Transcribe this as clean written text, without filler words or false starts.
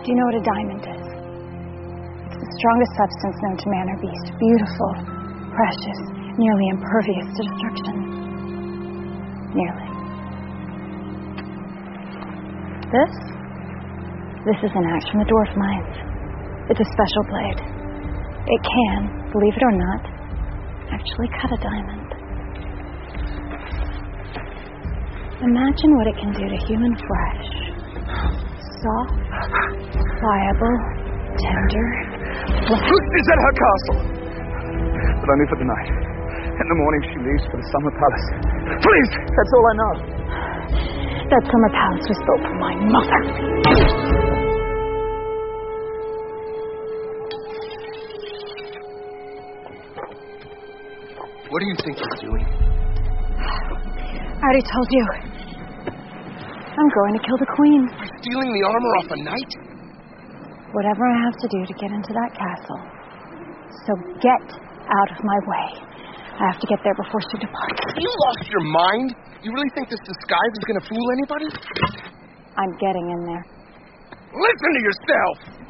Do you know what a diamond is? It's the strongest substance known to man or beast. Beautiful, precious, nearly impervious to destruction. Nearly. This is an axe from the dwarf mines. It's a special blade. It can, believe it or not, actually cut a diamond. Imagine what it can do to human flesh. Soft, pliable, tender. Is at her castle. But only for the night. In the morning she leaves for the summer palace. Please, that's all I know. That summer palace was built for my mother. What do you think you're doing? I already told you. I'm going to kill the queen. By stealing the armor off a knight? Whatever I have to do to get into that castle. So get out of my way. I have to get there before she departs. You lost your mind? You really think this disguise is going to fool anybody? I'm getting in there. Listen to yourself!